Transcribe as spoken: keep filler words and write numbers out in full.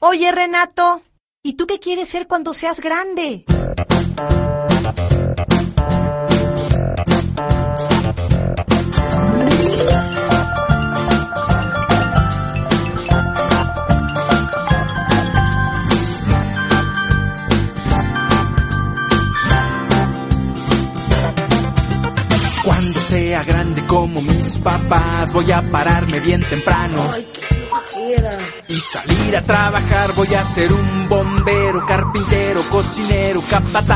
Oye, Renato, ¿y tú qué quieres ser cuando seas grande? Cuando sea grande como mis papás, voy a pararme bien temprano. Ay, qué flojera. Y salir a trabajar, voy a ser un bombero, carpintero, cocinero, capataz.